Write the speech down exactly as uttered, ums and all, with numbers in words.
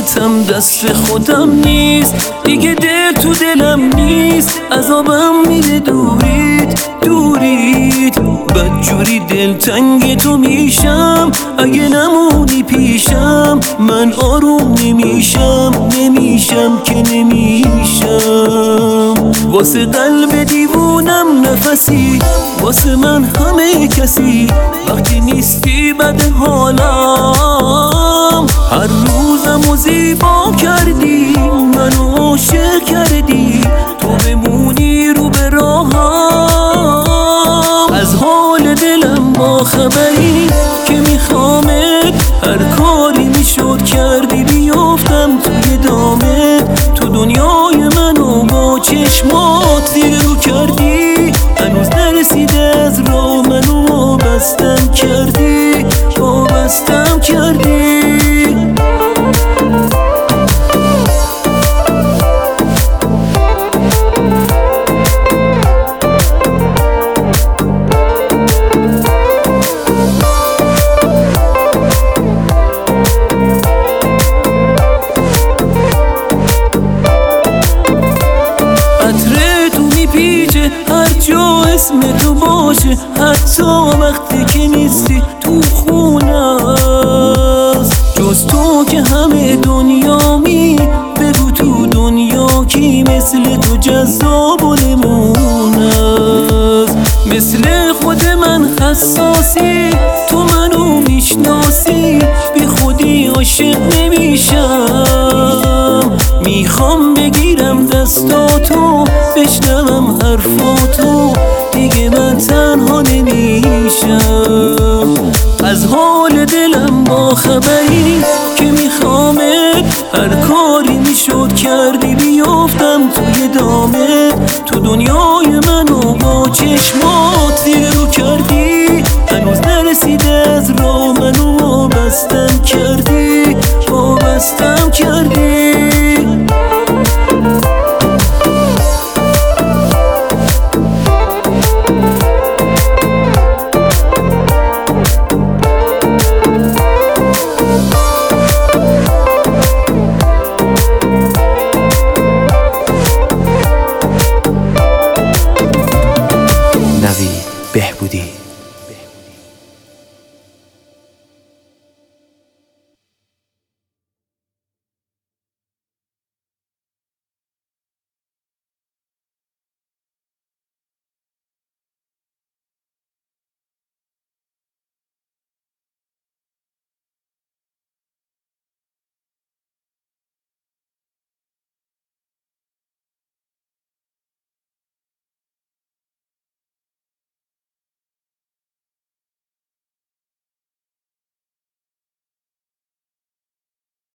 حیاتم دست خودم نیست، دیگه دل تو دلم نیست، عذابم میده دورید دورید. بدجوری دلتنگ تو میشم، اگه نمونی پیشم من آروم نمیشم نمیشم که نمیشم. واسه قلب دیوونم نفسی، واسه من همه کسی، وقتی نیستی بد حالم. هر روزم و زیبا کردی، منو عاشق کردی، تو بمونی رو به راهم. از حال دلم با خبری که میخوامت، هر کاری میشد کردی بیافتم توی دامت. تو دنیای منو با چشمات زیر رو کردی، هنوز نرسیده از راه منو وابستم کردی وابستم کردی. هر جا اسم تو باشه، حتی وقتی که نیستی تو خونه است. جز تو که همه دنیامی، بگو تو دنیا کی مثل تو جذاب و نمونه است. مثل خود من حساسی، تو منو میشناسی، بی خودی عاشق نمیشم. میخوام بگیرم دستاتو، بشنوم حرفاتو، دیگه من تنها نمیشم. از حال دلم با خبری که میخوامت، هر کاری میشد کردی بیافتم توی دامت. تو دنیای منو با چشمات زیر رو کردی، هنوز نرسیده از راه منو وابستم کردی وابستم کردی. نوید بهبودی.